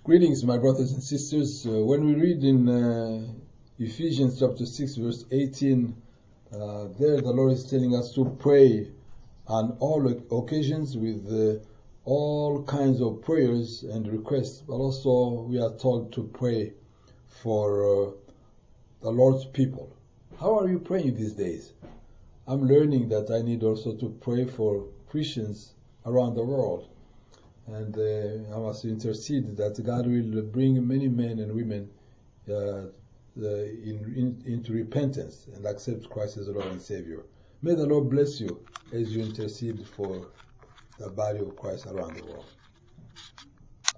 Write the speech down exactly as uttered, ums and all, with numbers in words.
Greetings, my brothers and sisters. Uh, when we read in uh, Ephesians chapter six, verse eighteen, uh, there the Lord is telling us to pray on all occasions with uh, all kinds of prayers and requests, but also we are told to pray for uh, the Lord's people. How are you praying these days? I'm learning that I need also to pray for Christians around the world. And uh, I must intercede that God will bring many men and women uh, the, in, in, into repentance and accept Christ as Lord and Savior. May the Lord bless you as you intercede for the body of Christ around the world.